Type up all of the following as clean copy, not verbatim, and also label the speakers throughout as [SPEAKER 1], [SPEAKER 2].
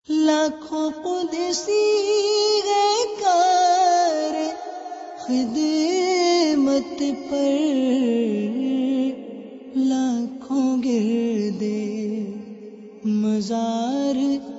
[SPEAKER 1] لاکھوں قدسی ہے کار خدمت پر، لاکھوں گردے مزار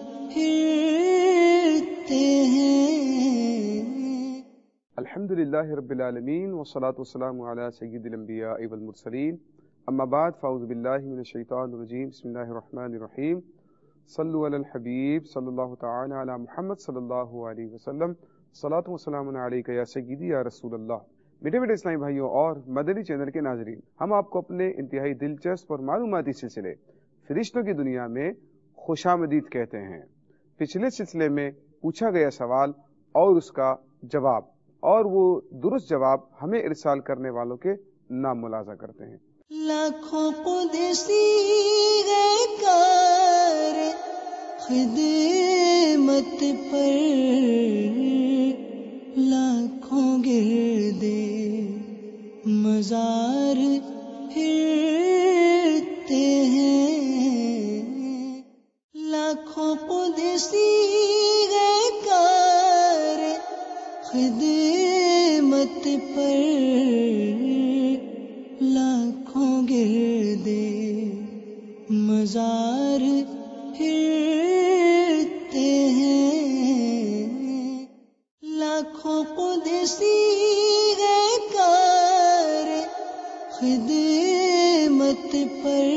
[SPEAKER 1] پھرتے ہیں۔
[SPEAKER 2] الحمدللہ رب العالمین والصلاة والسلام علی سید الانبیاء والمرسلین، اما بعد فاعوذ باللہ من الشیطان الرجیم، بسم اللہ الرحمن الرحیم، صلو علی الحبیب صلی اللہ تعالی علی محمد صلی اللہ علیہ وسلم، صلاۃ و سلام علیک یا سیدی یا رسول اللہ۔ میٹھے میٹھے اسلامی بھائیوں اور مدنی چینل کے ناظرین، ہم آپ کو اپنے انتہائی دلچسپ اور معلوماتی سلسلے فرشتوں کی دنیا میں خوش آمدید کہتے ہیں۔ پچھلے سلسلے میں پوچھا گیا سوال اور اس کا جواب، اور وہ درست جواب ہمیں ارسال کرنے والوں کے نام ملاحظہ کرتے ہیں۔
[SPEAKER 1] لاکھوں قدسی ہے کار خدمت پر، لاکھوں گردے مزار پھرتے ہیں۔ لاکھوں قدسی ہے کار خدمت پر، لاکھوں گردے مزار پھرتے ہیں۔ لاکھوں قدسی ہے کار خدمت پر،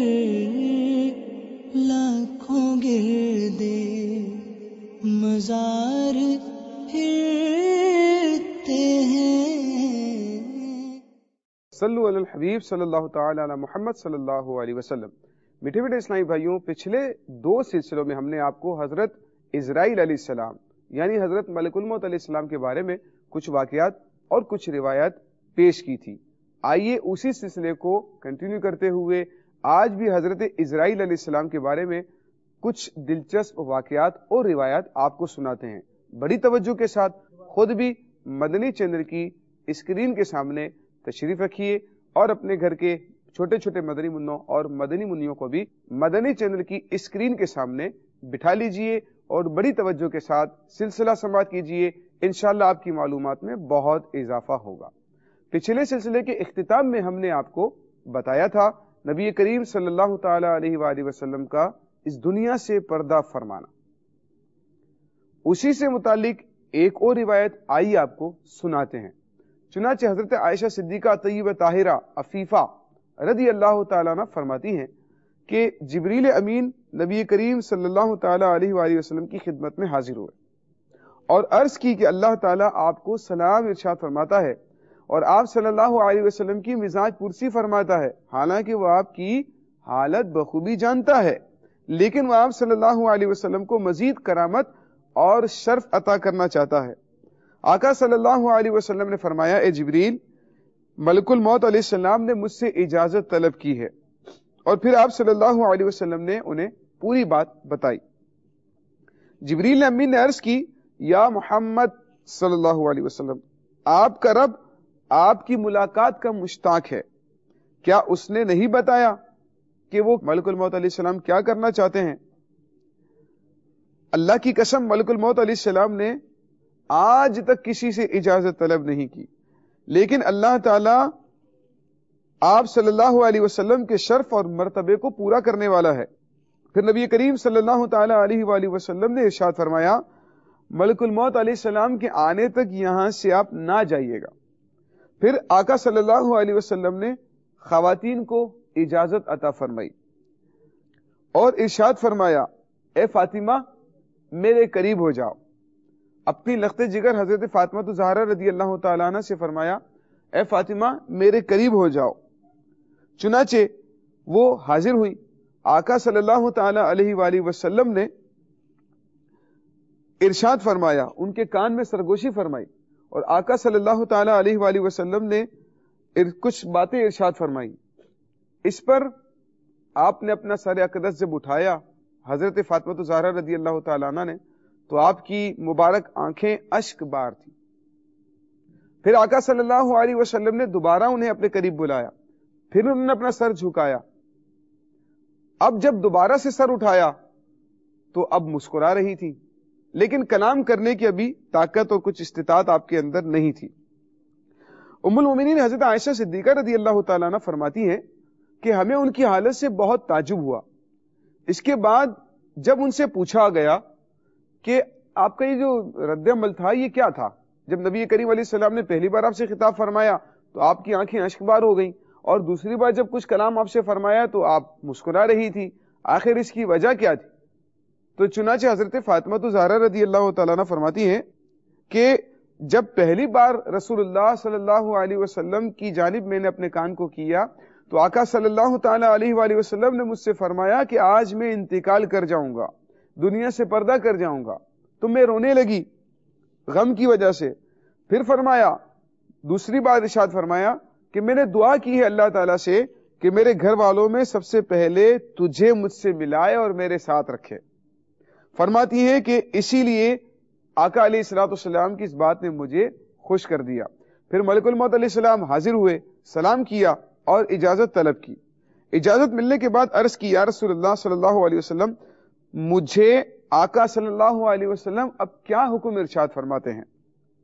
[SPEAKER 1] لاکھوں گردے مزار پھرتے ہیں۔
[SPEAKER 2] صلو علی الحبیب صلی اللہ تعالی علی محمد صلی اللہ علیہ وسلم۔ میٹھے میٹھے اسلامی بھائیوں، پچھلے دو سلسلوں میں ہم نے آپ کو حضرت اسرائیل علیہ السلام یعنی حضرت ملک الموت علیہ السلام کے بارے میں کچھ واقعات اور کچھ روایات پیش کی تھی۔ آئیے اسی سلسلے کو کنٹینیو کرتے ہوئے آج بھی حضرت اسرائیل علیہ السلام کے بارے میں کچھ دلچسپ واقعات اور روایات آپ کو سناتے ہیں۔ بڑی توجہ کے ساتھ خود بھی مدنی چینل کی اسکرین کے سامنے تشریف رکھیے اور اپنے گھر کے چھوٹے چھوٹے مدنی منوں اور مدنی منیوں کو بھی مدنی چینل کی اسکرین کے سامنے بٹھا لیجئے اور بڑی توجہ کے ساتھ سلسلہ سماعت کیجئے۔ انشاءاللہ آپ کی معلومات میں بہت اضافہ ہوگا۔ پچھلے سلسلے کے اختتام میں ہم نے آپ کو بتایا تھا نبی کریم صلی اللہ تعالی علیہ وآلہ وسلم کا اس دنیا سے پردہ فرمانا۔ اسی سے متعلق ایک اور روایت آئی آپ کو سناتے ہیں۔ چنانچہ حضرت عائشہ صدیقہ طیبہ طاہرہ عفیفہ رضی اللہ تعالیٰ عنہ فرماتی ہیں کہ جبریل امین نبی کریم صلی اللہ تعالیٰ علیہ وآلہ وسلم کی خدمت میں حاضر ہوئے اور عرض کی کہ اللہ تعالیٰ آپ کو سلام ارشاد فرماتا ہے اور آپ صلی اللہ علیہ وسلم کی مزاج پرسی فرماتا ہے، حالانکہ وہ آپ کی حالت بخوبی جانتا ہے، لیکن وہ آپ صلی اللہ علیہ وسلم کو مزید کرامت اور شرف عطا کرنا چاہتا ہے۔ آقا صلی اللہ علیہ وسلم نے فرمایا، اے جبریل، ملک الموت علیہ السلام نے مجھ سے اجازت طلب کی ہے، اور پھر آپ صلی اللہ علیہ وسلم نے انہیں پوری بات بتائی۔ جبریل امین نے عرض کی، یا محمد صلی اللہ علیہ وسلم، آپ کا رب آپ کی ملاقات کا مشتاق ہے، کیا اس نے نہیں بتایا کہ وہ ملک الموت علیہ السلام کیا کرنا چاہتے ہیں؟ اللہ کی قسم، ملک الموت علیہ السلام نے آج تک کسی سے اجازت طلب نہیں کی، لیکن اللہ تعالی آپ صلی اللہ علیہ وسلم کے شرف اور مرتبے کو پورا کرنے والا ہے۔ پھر نبی کریم صلی اللہ تعالی علیہ وآلہ وسلم نے ارشاد فرمایا، ملک الموت علیہ السلام کے آنے تک یہاں سے آپ نہ جائیے گا۔ پھر آقا صلی اللہ علیہ وسلم نے خواتین کو اجازت عطا فرمائی اور ارشاد فرمایا، اے فاطمہ میرے قریب ہو جاؤ۔ اپنی لخت جگر حضرت فاطمہ الزہرا رضی اللہ تعالیٰ عنہ سے فرمایا، اے فاطمہ میرے قریب ہو جاؤ۔ چنانچہ وہ حاضر ہوئی۔ آقا صلی اللہ تعالی علیہ وآلہ وسلم نے ارشاد فرمایا، ان کے کان میں سرگوشی فرمائی، اور آقا صلی اللہ تعالی علیہ وآلہ وسلم نے کچھ باتیں ارشاد فرمائی۔ اس پر آپ نے اپنا سر اقدس جب اٹھایا حضرت فاطمہ الزہرا رضی اللہ تعالیٰ عنہ نے، تو آپ کی مبارک آنکھیں اشک بار تھی۔ پھر آقا صلی اللہ علیہ وسلم نے دوبارہ انہیں اپنے قریب بلایا، پھر انہوں نے اپنا سر جھکایا۔ اب جب دوبارہ سے سر اٹھایا تو اب مسکرا رہی تھی، لیکن کلام کرنے کی ابھی طاقت اور کچھ استطاعت آپ کے اندر نہیں تھی۔ ام المومنین حضرت عائشہ صدیقہ رضی اللہ تعالیٰ عنہ فرماتی ہیں کہ ہمیں ان کی حالت سے بہت تعجب ہوا۔ اس کے بعد جب ان سے پوچھا گیا کہ آپ کا یہ جو رد عمل تھا یہ کیا تھا، جب نبی کریم علیہ السلام نے پہلی بار آپ سے خطاب فرمایا تو آپ کی آنکھیں اشک بار ہو گئیں، اور دوسری بار جب کچھ کلام آپ سے فرمایا تو آپ مسکرا رہی تھی، آخر اس کی وجہ کیا تھی؟ تو چنانچہ حضرت فاطمہ زہرا رضی اللہ تعالیٰ عنہ فرماتی ہیں کہ جب پہلی بار رسول اللہ صلی اللہ علیہ وسلم کی جانب میں نے اپنے کان کو کیا تو آقا صلی اللہ تعالیٰ علیہ وآلہ وسلم نے مجھ سے فرمایا کہ آج میں انتقال کر جاؤں گا، دنیا سے پردہ کر جاؤں گا، تو میں رونے لگی غم کی وجہ سے۔ پھر فرمایا، دوسری بار ارشاد فرمایا کہ میں نے دعا کی ہے اللہ تعالیٰ سے کہ میرے گھر والوں میں سب سے پہلے تجھے مجھ سے ملائے اور میرے ساتھ رکھے۔ فرماتی ہے کہ اسی لیے آقا علیہ الصلوۃ والسلام کی اس بات نے مجھے خوش کر دیا۔ پھر ملک الموت علیہ السلام حاضر ہوئے، سلام کیا اور اجازت طلب کی۔ اجازت ملنے کے بعد عرض کی، یا رسول اللہ صلی اللہ علیہ وسلم، مجھے آقا صلی اللہ علیہ وسلم اب کیا حکم ارشاد فرماتے ہیں؟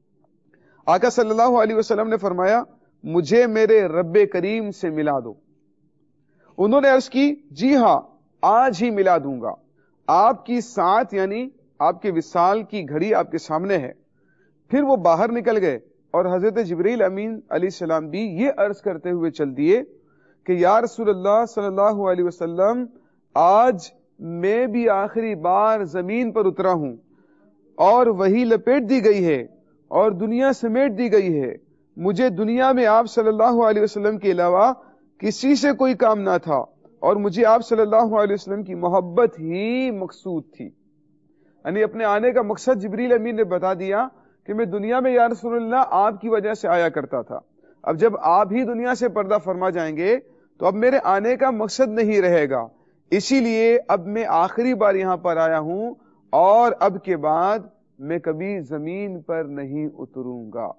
[SPEAKER 2] آقا صلی اللہ علیہ وسلم نے فرمایا، مجھے میرے رب کریم سے ملا دو۔ انہوں نے عرض کی، جی ہاں آج ہی ملا دوں گا، آپ کی ساعت یعنی آپ کے وصال کی گھڑی آپ کے سامنے ہے۔ پھر وہ باہر نکل گئے اور حضرت جبریل امین علیہ السلام بھی یہ عرض کرتے ہوئے چل دیے کہ یا رسول اللہ صلی اللہ علیہ وسلم، آج میں بھی آخری بار زمین پر اترا ہوں اور وہی لپیٹ دی گئی ہے اور دنیا سمیٹ دی گئی ہے۔ مجھے دنیا میں آپ صلی اللہ علیہ وسلم کے علاوہ کسی سے کوئی کام نہ تھا اور مجھے آپ صلی اللہ علیہ وسلم کی محبت ہی مقصود تھی۔ یعنی اپنے آنے کا مقصد جبریل امین نے بتا دیا کہ میں دنیا میں یا رسول اللہ آپ کی وجہ سے آیا کرتا تھا، اب جب آپ ہی دنیا سے پردہ فرما جائیں گے تو اب میرے آنے کا مقصد نہیں رہے گا، اسی لیے اب میں آخری بار یہاں پر آیا ہوں اور اب کے بعد میں کبھی زمین پر نہیں اتروں گا۔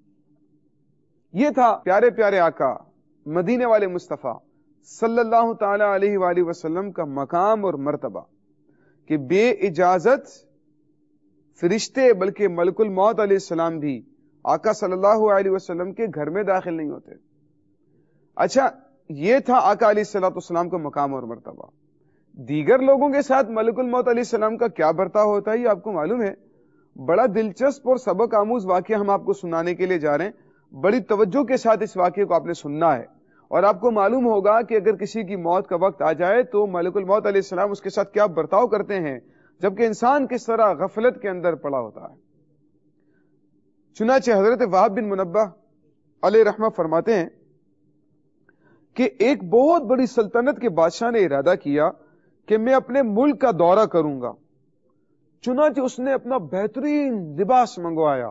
[SPEAKER 2] یہ تھا پیارے پیارے آقا مدینے والے مصطفیٰ صلی اللہ تعالی علیہ وآلہ وسلم کا مقام اور مرتبہ کہ بے اجازت فرشتے بلکہ ملک الموت علیہ السلام بھی آقا صلی اللہ علیہ وسلم کے گھر میں داخل نہیں ہوتے۔ اچھا، یہ تھا آقا علیہ الصلوۃ والسلام کا مقام اور مرتبہ۔ دیگر لوگوں کے ساتھ ملک الموت علیہ السلام کا کیا برتاؤ ہوتا ہے یہ آپ کو معلوم ہے۔ بڑا دلچسپ اور سبق آموز واقعہ ہم آپ کو سنانے کے لیے جا رہے ہیں، بڑی توجہ کے ساتھ اس واقعے کو آپ نے سننا ہے، اور آپ کو معلوم ہوگا کہ اگر کسی کی موت کا وقت آ جائے تو ملک الموت علیہ السلام اس کے ساتھ کیا برتاؤ کرتے ہیں، جبکہ انسان کس طرح غفلت کے اندر پڑا ہوتا ہے۔ چنانچہ حضرت وہب بن منبہ علیہ رحمہ فرماتے ہیں کہ ایک بہت بڑی سلطنت کے بادشاہ نے ارادہ کیا کہ میں اپنے ملک کا دورہ کروں گا، چنانچہ اس نے اپنا بہترین لباس منگوایا۔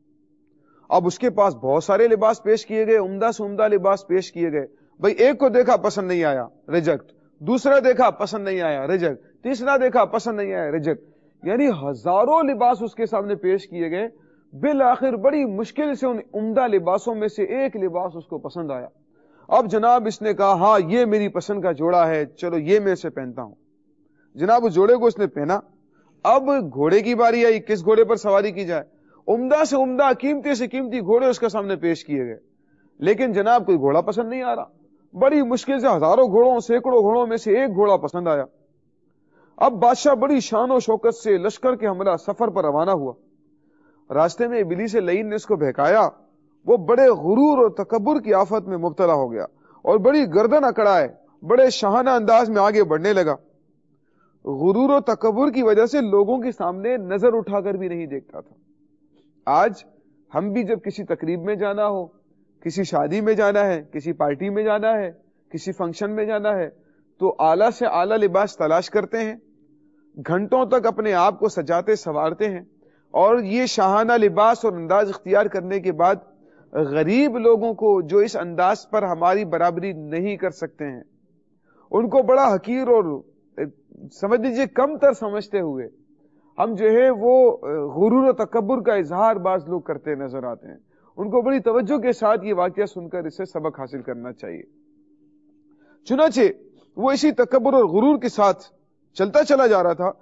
[SPEAKER 2] اب اس کے پاس بہت سارے لباس پیش کیے گئے، عمدہ سے عمدہ لباس پیش کیے گئے۔ بھئی ایک کو دیکھا پسند نہیں آیا، ریجیکٹ، دوسرا دیکھا پسند نہیں آیا، ریجیکٹ، تیسرا دیکھا پسند نہیں آیا، ریجیکٹ، یعنی ہزاروں لباس اس کے سامنے پیش کیے گئے۔ بالآخر بڑی مشکل سے ان عمدہ لباسوں میں سے ایک لباس اس کو پسند آیا۔ اب جناب اس نے کہا، ہاں یہ میری پسند کا جوڑا ہے، چلو یہ میں اسے پہنتا ہوں۔ جناب اس جوڑے کو اس نے پہنا۔ اب گھوڑے کی باری آئی، کس گھوڑے پر سواری کی جائے؟ عمدہ سے عمدہ، قیمتی سے قیمتی گھوڑے اس کے سامنے پیش کیے گئے، لیکن جناب کوئی گھوڑا پسند نہیں آ رہا۔ بڑی مشکل سے ہزاروں گھوڑوں سینکڑوں گھوڑوں میں سے ایک گھوڑا پسند آیا۔ اب بادشاہ بڑی شان و شوکت سے لشکر کے حملہ سفر پر روانہ ہوا۔ راستے میں ابلیس لعین نے اس کو بہکایا، وہ بڑے غرور اور تکبر کی آفت میں مبتلا ہو گیا اور بڑی گردن اکڑائے بڑے شاہانہ انداز میں آگے بڑھنے لگا۔ غرور و تکبر کی وجہ سے لوگوں کے سامنے نظر اٹھا کر بھی نہیں دیکھتا تھا۔ آج ہم بھی جب کسی تقریب میں جانا ہو، کسی شادی میں جانا ہے، کسی پارٹی میں جانا ہے، کسی فنکشن میں جانا ہے، تو اعلیٰ سے اعلیٰ لباس تلاش کرتے ہیں، گھنٹوں تک اپنے آپ کو سجاتے سنوارتے ہیں، اور یہ شاہانہ لباس اور انداز اختیار کرنے کے بعد غریب لوگوں کو جو اس انداز پر ہماری برابری نہیں کر سکتے ہیں، ان کو بڑا حقیر اور سمجھ لیجیے کم تر سمجھتے ہوئے ہم جو ہے وہ غرور و تکبر کا اظہار بعض لوگ کرتے نظر آتے ہیں۔ ان کو بڑی توجہ کے ساتھ یہ واقعہ سن کر اسے سبق حاصل کرنا چاہیے۔ چنانچہ وہ اسی تکبر اور غرور کے ساتھ چلتا چلا جا رہا تھا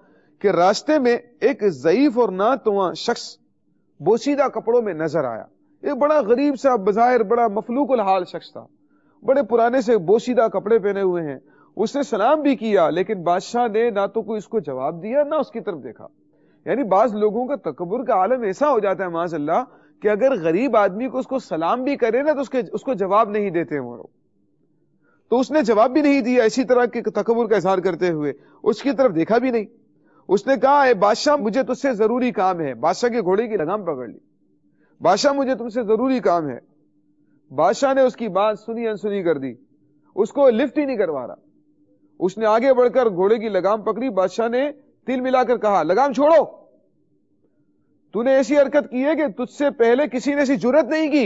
[SPEAKER 2] کہ راستے میں ایک ضعیف اور ناتواں شخص بوسیدہ کپڑوں میں نظر آیا. ایک بڑا غریب سا بظاہر بڑا مفلوق الحال شخص تھا, بڑے پرانے سے بوسیدہ کپڑے پہنے ہوئے ہیں. اس نے سلام بھی کیا لیکن بادشاہ نے نہ تو کوئی اس کو جواب دیا نہ اس کی طرف دیکھا. یعنی بعض لوگوں کا تکبر کا عالم ایسا ہو جاتا ہے معاذ اللہ کہ اگر غریب آدمی کو اس کو سلام بھی کرے نا تو اس کو جواب نہیں دیتے وہ لوگ. تو اس نے جواب بھی نہیں دیا, اسی طرح کے تکبر کا اظہار کرتے ہوئے اس کی طرف دیکھا بھی نہیں. اس نے کہا اے بادشاہ مجھے تجھ سے ضروری کام ہے. بادشاہ کے گھوڑے کی لگام پکڑ لی. بادشاہ مجھے تم سے ضروری کام ہے. بادشاہ نے اس کی بات سنی انسنی کر دی, اس کو لفٹ ہی نہیں کروا رہا. اس نے آگے بڑھ کر گھوڑے کی لگام پکڑی. بادشاہ نے تل ملا کر کہا لگام چھوڑو, تو نے ایسی حرکت کی ہے کہ تجھ سے پہلے کسی نے ایسی جرت نہیں کی,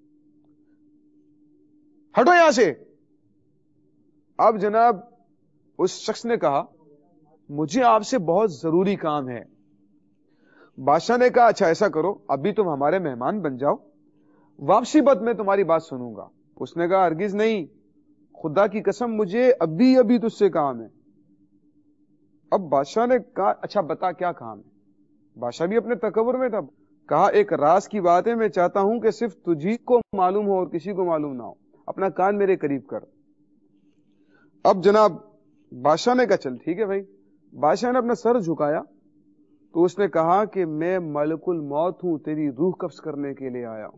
[SPEAKER 2] ہٹو یہاں سے. اب جناب اس شخص نے کہا مجھے آپ سے بہت ضروری کام ہے. بادشاہ نے کہا اچھا ایسا کرو ابھی تم ہمارے مہمان بن جاؤ, واپسی بد میں تمہاری بات سنوں گا. اس نے کہا ہرگز نہیں, خدا کی قسم مجھے ابھی تجھ سے کام ہے. اب بادشاہ نے کہا اچھا بتا کیا کام ہے. بادشاہ بھی اپنے تکبر میں تھا. کہا ایک راز کی بات ہے, میں چاہتا ہوں کہ صرف تجھی کو معلوم ہو اور کسی کو معلوم نہ ہو. اپنا کان میرے قریب کر. اب جناب بادشاہ نے کہا چل ٹھیک ہے بھائی. بادشاہ نے اپنا سر جھکایا تو اس نے کہا کہ میں ملک الموت ہوں, تیری روح قبض کرنے کے لیے آیا ہوں.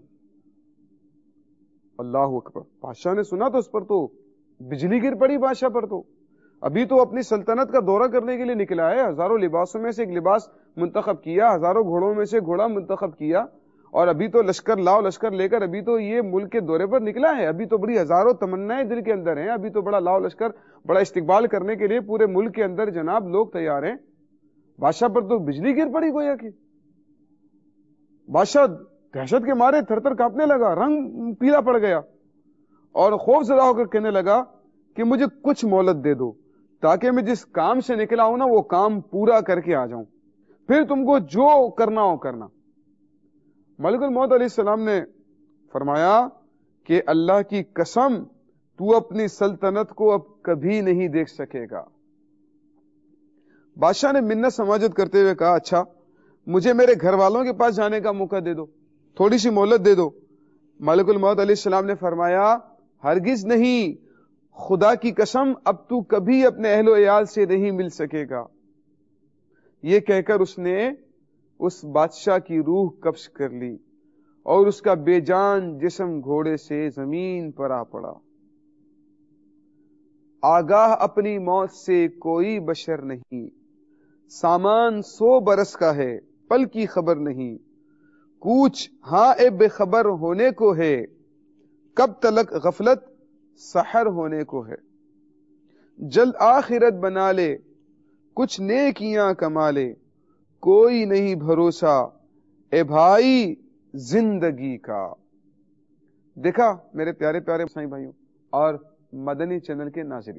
[SPEAKER 2] اللہ اکبر. بادشاہ نے سنا تو اس پر تو بجلی گر پڑی. بادشاہ پر تو ابھی تو اپنی سلطنت کا دورہ کرنے کے لیے نکلا ہے, ہزاروں لباسوں میں سے ایک لباس منتخب کیا, ہزاروں گھوڑوں میں سے گھوڑا منتخب کیا, اور ابھی تو لشکر لاؤ لشکر لے کر ابھی تو یہ ملک کے دورے پر نکلا ہے. ابھی تو بڑی ہزاروں تمنائیں دل کے اندر ہیں, ابھی تو بڑا لاؤ لشکر بڑا استقبال کرنے کے لیے پورے ملک کے اندر جناب لوگ تیار ہیں. بادشاہ پر تو بجلی گر پڑی گویا کہ. بادشاہ دہشت کے مارے تھر تھر کانپنے لگا, رنگ پیلا پڑ گیا اور خوف زدہ ہو کر کہنے لگا کہ مجھے کچھ مہلت دے دو تاکہ میں جس کام سے نکلا ہوں نا وہ کام پورا کر کے آ جاؤں, پھر تم کو جو کرنا ہو کرنا. ملک الموت علیہ السلام نے فرمایا کہ اللہ کی قسم تو اپنی سلطنت کو اب کبھی نہیں دیکھ سکے گا. بادشاہ نے منت سماجت کرتے ہوئے کہا اچھا مجھے میرے گھر والوں کے پاس جانے کا موقع دے دو, تھوڑی سی مہلت دے دو. ملک الموت علیہ السلام نے فرمایا ہرگز نہیں, خدا کی قسم اب تو کبھی اپنے اہل و عیال سے نہیں مل سکے گا. یہ کہہ کر اس نے اس بادشاہ کی روح قبض کر لی اور اس کا بے جان جسم گھوڑے سے زمین پر آ پڑا. آگاہ اپنی موت سے کوئی بشر نہیں, سامان 100 برس کا ہے پل کی خبر نہیں. کوچ ہاں اے بے خبر ہونے کو ہے, کب تلک غفلت سحر ہونے کو ہے. جلد آخرت بنا لے کچھ نیکیاں کما لے, کوئی نہیں بھروسہ اے بھائی زندگی کا. دیکھا میرے پیارے پیارے سائیں بھائیوں اور مدنی چینل کے ناظرین,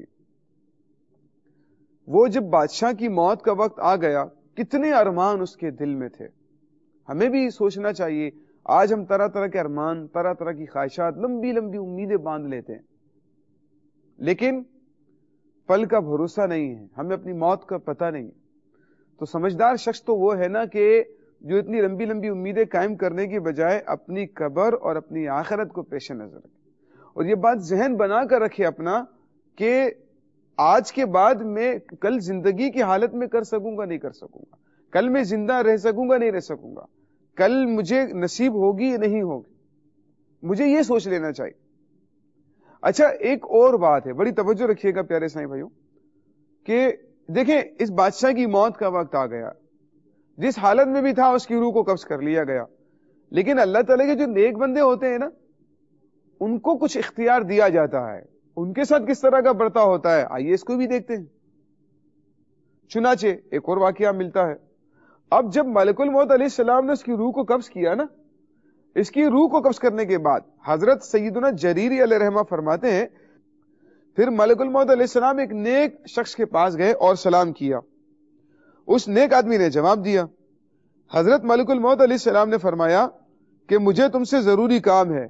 [SPEAKER 2] وہ جب بادشاہ کی موت کا وقت آ گیا کتنے ارمان اس کے دل میں تھے. ہمیں بھی سوچنا چاہیے. آج ہم طرح طرح کے ارمان, طرح طرح کی خواہشات, لمبی لمبی امیدیں باندھ لیتے ہیں, لیکن پل کا بھروسہ نہیں ہے, ہمیں اپنی موت کا پتہ نہیں. تو سمجھدار شخص تو وہ ہے نا کہ جو اتنی لمبی لمبی امیدیں قائم کرنے کی بجائے اپنی قبر اور اپنی آخرت کو پیش نظر رکھے, اور یہ بات ذہن بنا کر رکھے اپنا کہ آج کے بعد میں کل زندگی کی حالت میں کر سکوں گا نہیں کر سکوں گا, کل میں زندہ رہ سکوں گا نہیں رہ سکوں گا, کل مجھے نصیب ہوگی یا نہیں ہوگی. مجھے یہ سوچ لینا چاہیے. اچھا ایک اور بات ہے, بڑی توجہ رکھیے گا پیارے سائیں بھائیوں, کہ دیکھیں اس بادشاہ کی موت کا وقت آ گیا, جس حالت میں بھی تھا اس کی روح کو قبض کر لیا گیا, لیکن اللہ تعالیٰ کے جو نیک بندے ہوتے ہیں نا ان کو کچھ اختیار دیا جاتا ہے. ان کے ساتھ کس طرح کا برتاؤ ہوتا ہے آئیے اس کو بھی دیکھتے ہیں. چنانچہ ایک اور واقعہ ملتا ہے. اب جب ملک الموت علیہ السلام نے اس کی روح کو قبض کیا نا, اس کی روح کو قبض کرنے کے بعد حضرت سیدنا جریری علیہ رحمہ فرماتے ہیں پھر ملک الموت علیہ السلام ایک نیک شخص کے پاس گئے اور سلام کیا. اس نیک آدمی نے جواب دیا. حضرت ملک الموت علیہ السلام نے فرمایا کہ مجھے تم سے ضروری کام ہے.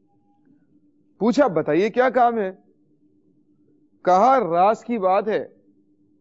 [SPEAKER 2] پوچھا بتائیے کیا کام ہے. کہا راز کی بات ہے,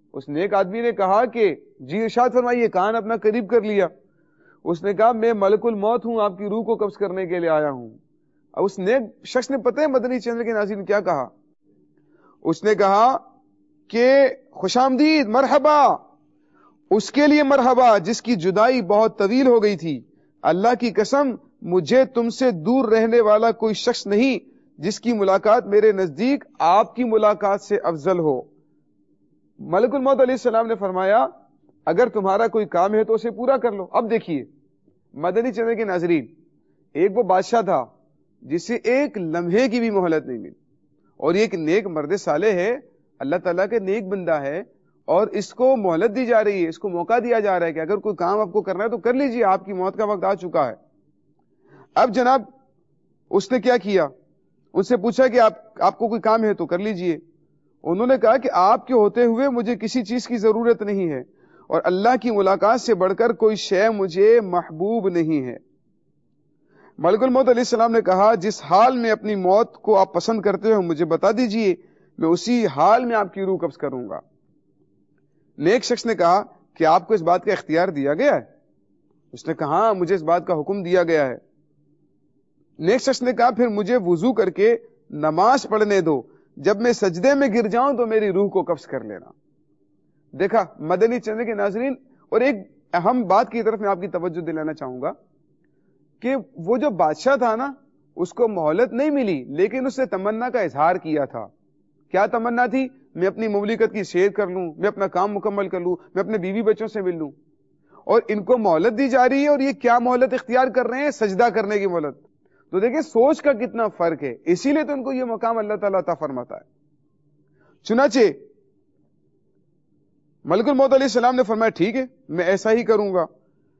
[SPEAKER 2] اس نیک آدمی نے کہا کہ جی ارشاد فرمائیے، کان اپنا قریب کر لیا. اس نے کہا میں ملک الموت ہوں، آپ کی روح کو قبض کرنے کے لیے آیا ہوں. اب اس نیک شخص نے پتہ ہے مدنی چینل کے ناظرین کیا کہا؟ اس نے کہا کہ خوش آمدید، مرحبا، اس کے لیے مرحبا جس کی جدائی بہت طویل ہو گئی تھی. اللہ کی قسم مجھے تم سے دور رہنے والا کوئی شخص نہیں جس کی ملاقات میرے نزدیک آپ کی ملاقات سے افضل ہو. ملک الموت علیہ السلام نے فرمایا اگر تمہارا کوئی کام ہے تو اسے پورا کر لو. اب دیکھیے مدنی چینل کے ناظرین، ایک وہ بادشاہ تھا جسے ایک لمحے کی بھی مہلت نہیں ملی، اور یہ ایک نیک مرد صالح ہے، اللہ تعالیٰ کے نیک بندہ ہے، اور اس کو مہلت دی جا رہی ہے، اس کو موقع دیا جا رہا ہے کہ اگر کوئی کام آپ کو کرنا ہے تو کر لیجئے، آپ کی موت کا وقت آ چکا ہے. اب جناب اس نے کیا کیا؟ ان سے پوچھا کہ آپ کو کوئی کام ہے تو کر لیجئے. انہوں نے کہا کہ آپ کے ہوتے ہوئے مجھے کسی چیز کی ضرورت نہیں ہے، اور اللہ کی ملاقات سے بڑھ کر کوئی شے مجھے محبوب نہیں ہے. ملک الموت علیہ السلام نے کہا جس حال میں اپنی موت کو آپ پسند کرتے ہو مجھے بتا دیجئے، میں اسی حال میں آپ کی روح قبض کروں گا. نیک شخص نے کہا کہ آپ کو اس بات کا اختیار دیا گیا ہے؟ اس نے کہا ہاں مجھے اس بات کا حکم دیا گیا ہے. نیک شخص نے کہا پھر مجھے وضو کر کے نماز پڑھنے دو، جب میں سجدے میں گر جاؤں تو میری روح کو قبض کر لینا. دیکھا مدنی چینل کے ناظرین، اور ایک اہم بات کی طرف میں آپ کی توجہ دلانا چاہوں گا کہ وہ جو بادشاہ تھا نا، اس کو مہلت نہیں ملی، لیکن اس نے تمنا کا اظہار کیا تھا. کیا تمنا تھی؟ میں اپنی مملکت کی سیر کر لوں، میں اپنا کام مکمل کر لوں، میں اپنے بیوی بچوں سے مل لوں. اور ان کو مہلت دی جا رہی ہے، اور یہ کیا مہلت اختیار کر رہے ہیں؟ سجدہ کرنے کی مہلت. تو دیکھیں سوچ کا کتنا فرق ہے، اسی لیے تو ان کو یہ مقام اللہ تعالیٰ عطا فرماتا ہے. چنانچہ ملک الموت علیہ السلام نے فرمایا ٹھیک ہے میں ایسا ہی کروں گا.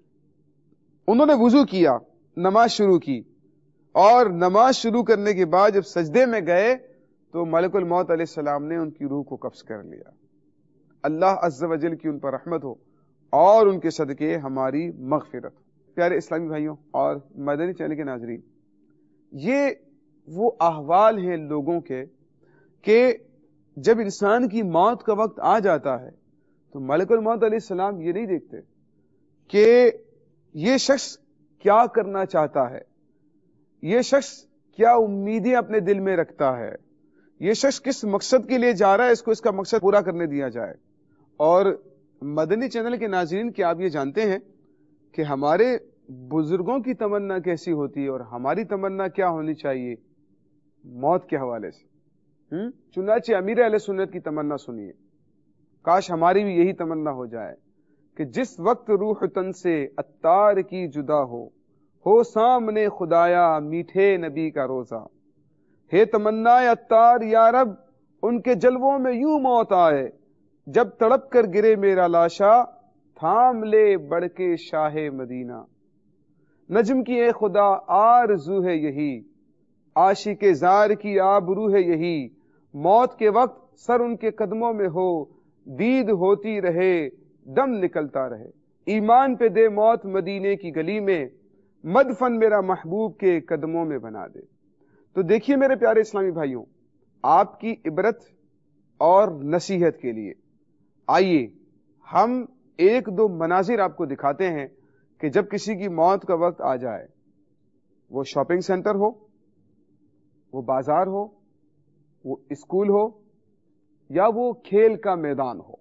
[SPEAKER 2] انہوں نے وضو کیا، نماز شروع کی، اور نماز شروع کرنے کے بعد جب سجدے میں گئے تو ملک الموت علیہ السلام نے ان کی روح کو قبض کر لیا. اللہ عز و جل کی ان پر رحمت ہو اور ان کے صدقے ہماری مغفرت. پیارے اسلامی بھائیوں اور مدنی چینل کے ناظرین، یہ وہ احوال ہیں لوگوں کے کہ جب انسان کی موت کا وقت آ جاتا ہے تو ملک الموت علیہ السلام یہ نہیں دیکھتے کہ یہ شخص کیا کرنا چاہتا ہے، یہ شخص کیا امیدیں اپنے دل میں رکھتا ہے، یہ شخص کس مقصد کے لیے جا رہا ہے، اس کو اس کا مقصد پورا کرنے دیا جائے. اور مدنی چینل کے ناظرین کیا آپ یہ جانتے ہیں کہ ہمارے بزرگوں کی تمنا کیسی ہوتی ہے اور ہماری تمنا کیا ہونی چاہیے موت کے حوالے سے؟ چنانچہ امیر اہل سنت کی تمنا سنیے، کاش ہماری بھی یہی تمنا ہو جائے کہ جس وقت روح تن سے عطار کی جدا ہو سامنے خدایا میٹھے نبی کا روزہ. ہے تمنا عطار یا رب ان کے جلووں میں یوں موت آئے، جب تڑپ کر گرے میرا لاشا تھام لے بڑھ کے شاہ مدینہ. نجم کی اے خدا آرزو ہے یہی، عاشق زار کی آبرو ہے یہی، موت کے وقت سر ان کے قدموں میں ہو، دید ہوتی رہے دم نکلتا رہے. ایمان پہ دے موت مدینے کی گلی میں، مدفن میرا محبوب کے قدموں میں بنا دے. تو دیکھیے میرے پیارے اسلامی بھائیوں، آپ کی عبرت اور نصیحت کے لیے آئیے ہم ایک دو مناظر آپ کو دکھاتے ہیں کہ جب کسی کی موت کا وقت آ جائے، وہ شاپنگ سینٹر ہو، وہ بازار ہو، وہ اسکول ہو، یا وہ کھیل کا میدان ہو،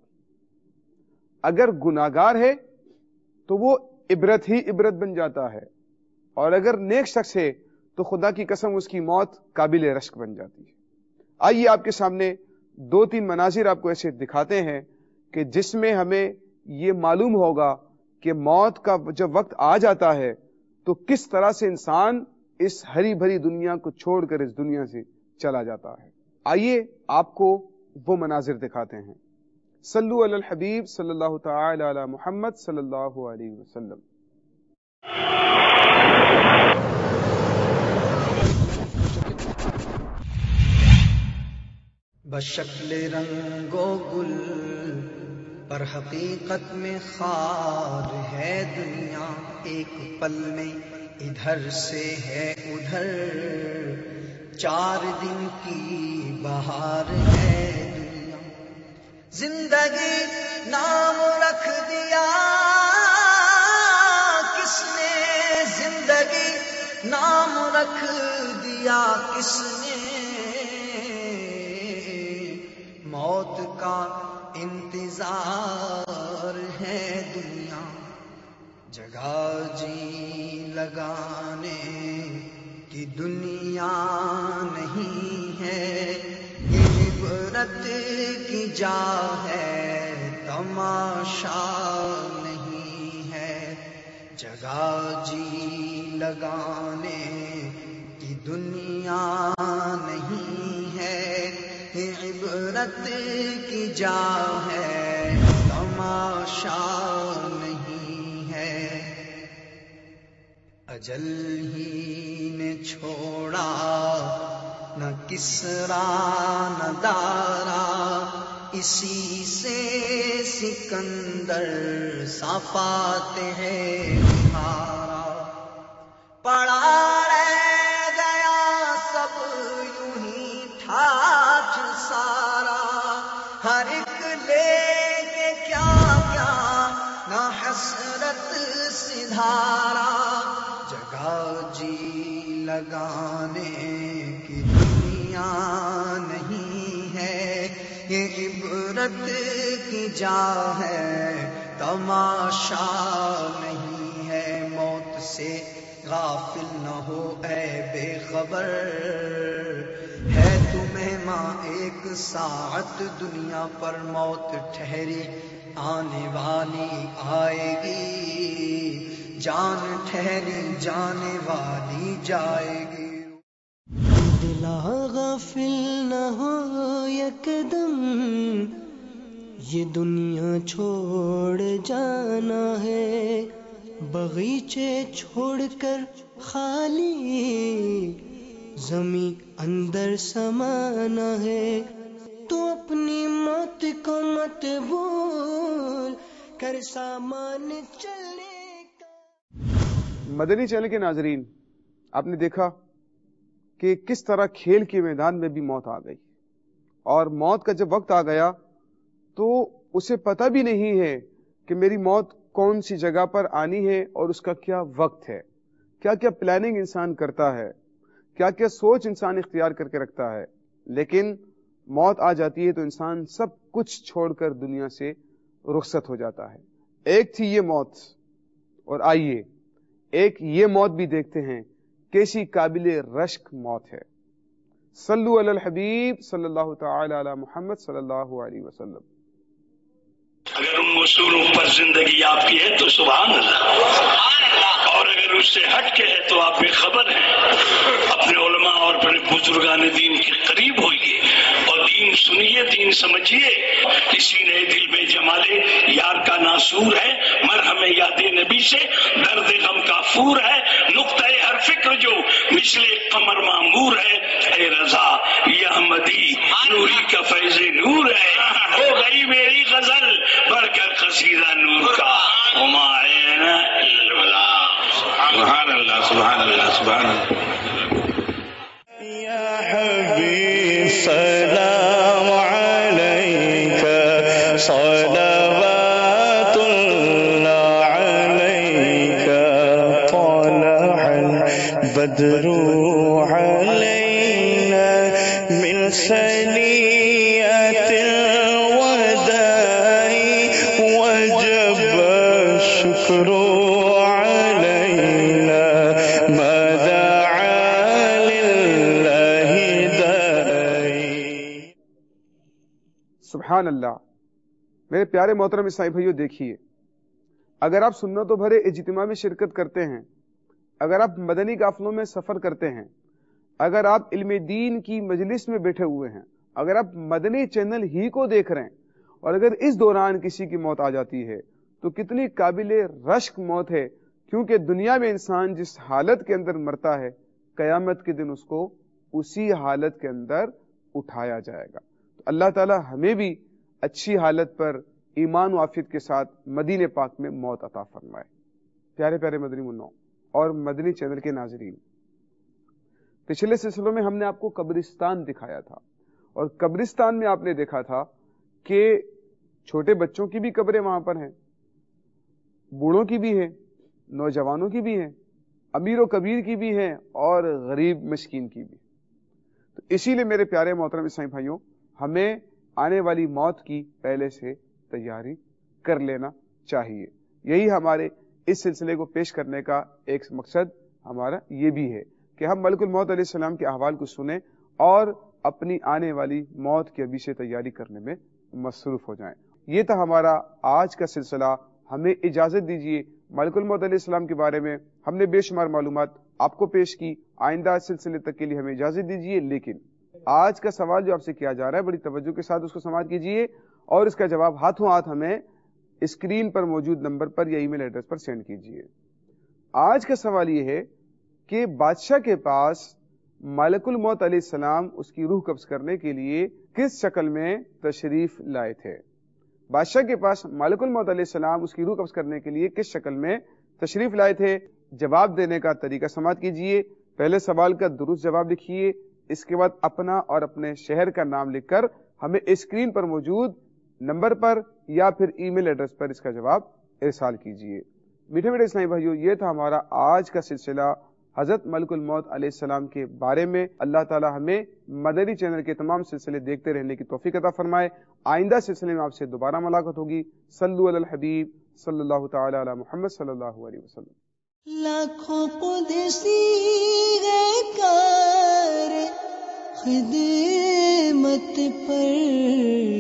[SPEAKER 2] اگر گناہگار ہے تو وہ عبرت ہی عبرت بن جاتا ہے، اور اگر نیک شخص ہے تو خدا کی قسم اس کی موت قابل رشک بن جاتی ہے. آئیے آپ کے سامنے دو تین مناظر آپ کو ایسے دکھاتے ہیں کہ جس میں ہمیں یہ معلوم ہوگا کہ موت کا جب وقت آ جاتا ہے تو کس طرح سے انسان اس ہری بھری دنیا کو چھوڑ کر اس دنیا سے چلا جاتا ہے. آئیے آپ کو وہ مناظر دکھاتے ہیں. صلو علی الحبیب صلی اللہ تعالی علی محمد صلی اللہ علیہ وسلم.
[SPEAKER 1] بشکل رنگ و گل پر حقیقت میں خار ہے دنیا، ایک پل میں ادھر سے ہے ادھر، 4 دن کی بہار ہے دنیا. زندگی نام رکھ دیا کس نے، زندگی نام رکھ دیا کس نے، موت کا انتظار ہے دنیا، جگہ جی لگانے کی دنیا نہیں ہے، یہ عبرت کی جا ہے تماشا نہیں ہے، جگہ جی لگانے کی دنیا نہیں ہے، یہ عبرت کی جا ہے تماشا نہیں ہے، اجل ہی نے چھوڑا نہ کسرا نہ دارا، اسی سے سکندر صفات ہے ہارا، پڑا رہ گیا سب یوں ہی ٹھاٹھ سارا، ہر ایک لے کے کیا کیا نہ حسرت سدھارا، جگہ جی لگانے کی دنیا نہیں ہے، یہ عبرت کی جا ہے تماشا نہیں ہے، موت سے غافل نہ ہو اے بے خبر، ہے تمہیں ماں ایک ساعت دنیا پر، موت ٹھہری آنے والی آئے گی، جان ٹھہری جانے والی جائے گی،
[SPEAKER 3] دلا غافل نہ ہو یکدم، یہ دنیا چھوڑ جانا ہے، باغیچے چھوڑ کر خالی زمیں اندر سمانا ہے، تو اپنی موت کو مت بھول کر سامان چلنے کا۔
[SPEAKER 2] مدنی چینل کے ناظرین، آپ نے دیکھا کہ کس طرح کھیل کے میدان میں بھی موت آ گئی، اور موت کا جب وقت آ گیا تو اسے پتہ بھی نہیں ہے کہ میری موت کون سی جگہ پر آنی ہے اور اس کا کیا وقت ہے، کیا کیا پلاننگ انسان کرتا ہے، کیا کیا سوچ انسان اختیار کر کے رکھتا ہے، لیکن موت آ جاتی ہے تو انسان سب کچھ چھوڑ کر دنیا سے رخصت ہو جاتا ہے۔ ایک تھی یہ موت، اور آئیے ایک یہ موت بھی دیکھتے ہیں کیسی قابل رشک موت ہے۔ صلو علی الحبیب صلی اللہ تعالی علی محمد صلی اللہ علیہ وسلم۔
[SPEAKER 4] اگر ان اصولوں پر زندگی آپ کی ہے تو سبحان اللہ، اور اگر اس سے ہٹ کے ہے تو آپ بے خبر ہیں۔ اپنے علماء اور اپنے بزرگان دین کے قریب ہوئیے اور دین سنیے، دین سمجھیے۔ کسی نے دل میں جمالے یار کا ناسور ہے، مرہم یاد نبی سے درد غم کا فور ہے، نقطۂ ہر فکر جو مثل قمر معمور ہے، اے رضا یہ احمدی نوری کا فیض نور ہے، ہو گئی میری غزل بڑھ کر قصیدہ نور کا، سبحان اللہ سبحان اللہ سبحان اللہ۔
[SPEAKER 5] یا حبیب سلام علیک صلوات اللہ علیک، طلع البدر علینا من ثنیۃ الوداع، وجب الشکر علینا ما دعا للہ داعی۔
[SPEAKER 2] سبحان اللہ۔ میرے پیارے محترم عیسائی بھائیو، دیکھیے، اگر آپ سنتوں بھرے اجتماع میں شرکت کرتے ہیں، اگر آپ مدنی قافلوں میں سفر کرتے ہیں، اگر آپ علم دین کی مجلس میں بیٹھے ہوئے ہیں، اگر آپ مدنی چینل ہی کو دیکھ رہے ہیں، اور اگر اس دوران کسی کی موت آ جاتی ہے تو کتنی قابل رشک موت ہے، کیونکہ دنیا میں انسان جس حالت کے اندر مرتا ہے، قیامت کے دن اس کو اسی حالت کے اندر اٹھایا جائے گا۔ تو اللہ تعالی ہمیں بھی اچھی حالت پر ایمان و عافیت کے ساتھ مدینے پاک میں موت عطا فرمائے۔ پیارے پیارے مدنی منوں اور مدنی چینل کے ناظرین، پچھلے سلسلوں میں ہم نے آپ کو قبرستان دکھایا تھا، اور قبرستان میں آپ نے دیکھا تھا کہ چھوٹے بچوں کی بھی قبریں وہاں پر ہیں، بوڑھوں کی بھی ہیں، نوجوانوں کی بھی ہیں، امیر و کبیر کی بھی ہیں، اور غریب مسکین کی بھی۔ تو اسی لیے میرے پیارے محترم اسلامی بھائیوں، ہمیں آنے والی موت کی پہلے سے تیاری کر لینا چاہیے۔ یہی ہمارے اس سلسلے کو پیش کرنے کا ایک مقصد ہمارا یہ بھی ہے کہ ہم ملک الموت علیہ السلام کے احوال کو سنیں اور اپنی آنے والی موت کی ابھی سے تیاری کرنے میں مصروف ہو جائیں۔ یہ تھا ہمارا آج کا سلسلہ۔ ہمیں اجازت دیجیے، ملک الموت علیہ السلام کے بارے میں ہم نے بے شمار معلومات آپ کو پیش کی، آئندہ سلسلے تک کے لیے ہمیں اجازت دیجیے، لیکن آج کا سوال جو آپ سے کیا جا رہا ہے بڑی توجہ کے ساتھ اس کو سماعت کیجیے اور اس کا جواب ہاتھوں ہاتھ ہمیں اسکرین پر موجود نمبر پر یا ای میل ایڈریس پر سینڈ کیجیے۔ آج کا سوال یہ ہے کہ بادشاہ کے پاس ملک الموت علیہ السلام اس کی روح قبض کرنے کے لیے کس شکل میں تشریف لائے تھے؟ بادشاہ کے پاس ملک الموت علیہ السلام اس کی روح قبض کرنے کے لیے کس شکل میں تشریف لائے تھے؟ جواب دینے کا طریقہ سماعت کیجیے۔ پہلے سوال کا درست جواب لکھیے، اس کے بعد اپنا اور اپنے شہر کا نام لکھ کر ہمیں اسکرین پر موجود نمبر پر یا پھر ای میل ایڈریس پر اس کا جواب ارسال کیجیے۔ میٹھے میٹھے اسلامی بھائیو، یہ تھا ہمارا آج کا سلسلہ حضرت ملک الموت علیہ السلام کے بارے میں۔ اللہ تعالی ہمیں مدنی چینل کے تمام سلسلے دیکھتے رہنے کی توفیق عطا فرمائے۔ آئندہ سلسلے میں آپ سے دوبارہ ملاقات ہوگی۔ صلو علی الحبیب صلی اللہ تعالی علی محمد صلی اللہ علیہ وسلم۔
[SPEAKER 3] لاکھوں قدسی ہے کار خدمت پر